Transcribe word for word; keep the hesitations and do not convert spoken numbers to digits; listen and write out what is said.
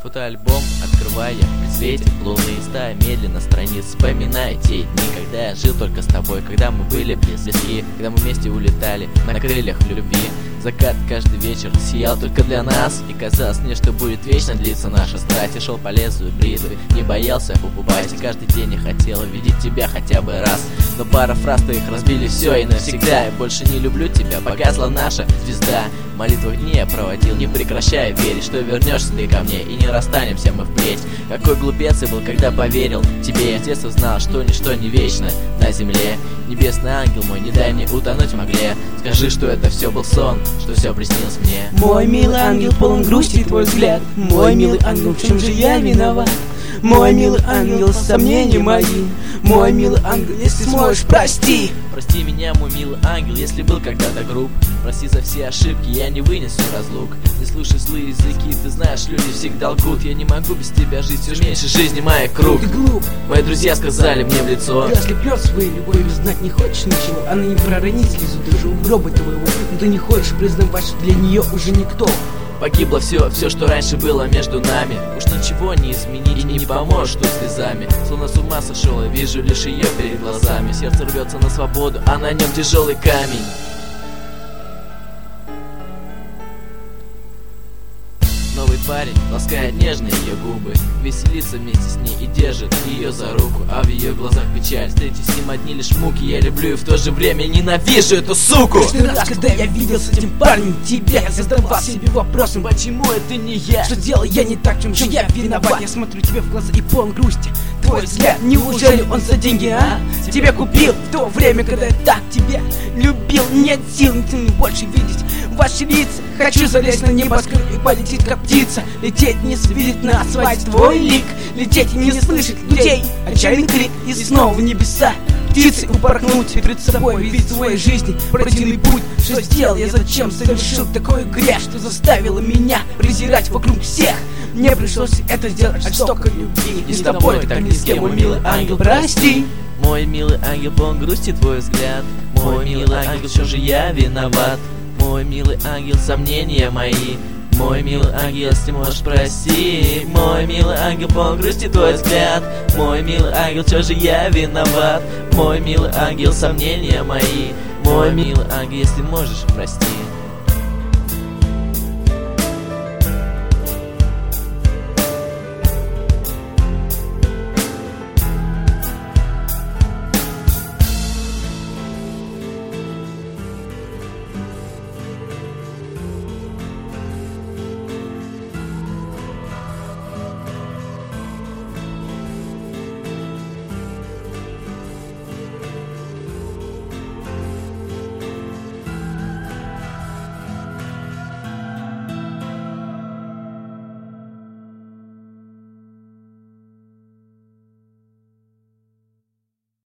Фотоальбом открывая при свете лунные стаи, медленно страниц вспоминая те дни, когда я жил только с тобой, когда мы были близки, когда мы вместе улетали на крыльях любви. Закат каждый вечер сиял только для нас, и казалось мне, что будет вечно длиться наша страсть. Я шел по лезвию бритвы, не боялся упасть, и каждый день я хотел увидеть тебя хотя бы раз. Но пара фраз твоих разбили все и навсегда. Я больше не люблю тебя, погасла наша звезда. Молитву дни я проводил, не прекращая верить, что вернешься ты ко мне и не расстанемся мы впредь. Какой глупец я был, когда поверил тебе. Я с детства знал, что ничто не вечно на земле. Небесный ангел мой, не дай мне утонуть в мгле. Скажи, что это все был сон, что все приснилось мне. Мой милый ангел, полон грусти твой взгляд. Мой милый ангел, в чем же я виноват? Мой милый ангел, сомнения мои. Мой милый ангел, если сможешь, прости. Прости меня, мой милый ангел, если был когда-то груб. Прости за все ошибки, я не вынесу разлук. Не слушай злые языки, ты знаешь, люди всегда лгут. Я не могу без тебя жить, все меньше жизни моя круг. Ты глуп. Мои друзья сказали мне в лицо: ты ослеплен своей любовью, знать не хочешь ничего. Она не проронит слезу даже у гроба твоего. Но ты не хочешь признавать, что для нее уже никто. Погибло все, все, что раньше было между нами. Уж ничего не изменить и не поможешь тут слезами. Словно с ума сошел, я вижу лишь ее перед глазами. Сердце рвется на свободу, а на нем тяжелый камень. Новый парень ласкает нежно ее губы, веселится вместе с ней и держит ее за руку. А в ее глазах печаль, встретить с ним одни лишь муки. Я люблю и в то же время ненавижу эту суку. Каждый раз, когда я видел с этим парнем тебя, я задавал себе вопросом: почему это не я? Что делал я не так, в чем же я виноват? Я смотрю тебе в глаза и полон грусти. Твой взгляд, неужели он за деньги, а? Тебя купил в то время, когда я так тебя любил. Нет сил не больше видеть ваши лица. Хочу залезть на небоскреб и полететь как птица. Лететь не свидеть на асфальт твой лик. Лететь и не слышать людей отчаянный крик. И снова в небеса птицы упорхнуть. И перед собой видеть своей жизни пройденный путь. Что сделал я, зачем совершил такой грех, что заставило меня презирать вокруг всех. Мне пришлось это сделать от жестокой любви. И с тобой так ни с кем, мой милый ангел, прости. Мой милый ангел, полон грусти твой взгляд. Мой милый ангел, все же я виноват. Мой милый ангел, сомнения мои. Мой милый ангел, если можешь, прости. Мой милый ангел, полон грусти твой взгляд. Мой милый ангел, все же я виноват. Мой милый ангел, сомнения мои. Мой милый ангел, если можешь, прости.